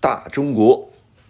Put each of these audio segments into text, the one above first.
大中国。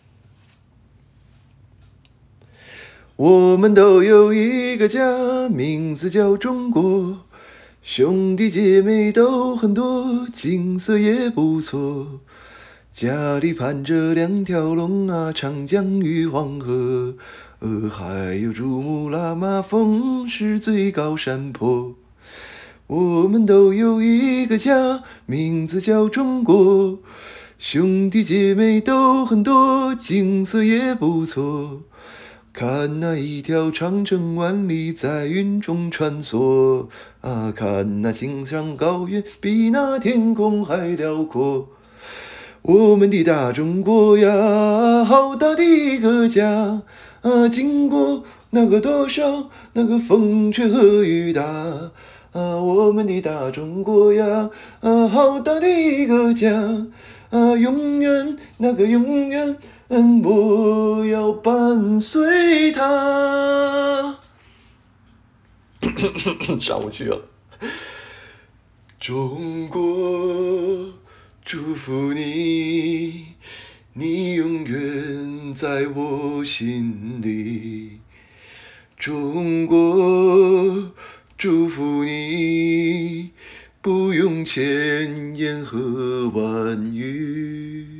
我们都有一个家，名字叫中国，兄弟姐妹都很多，景色也不错。家里盘着2条龙啊，长江与黄河，还有珠穆朗玛峰是最高山坡。我们都有一个家，名字叫中国，兄弟姐妹都很多，景色也不错。看那一条长城万里在云中穿梭，看那青山高原比那天空还辽阔。我们的大中国呀，好大的一个家，经过那个多少那个风吹和雨打。我们的大中国呀，好大的一个家，永远永远，我要伴随它。上不去了。中国，祝福你，你永远在我心里。中国，祝福你，不用千言和万语。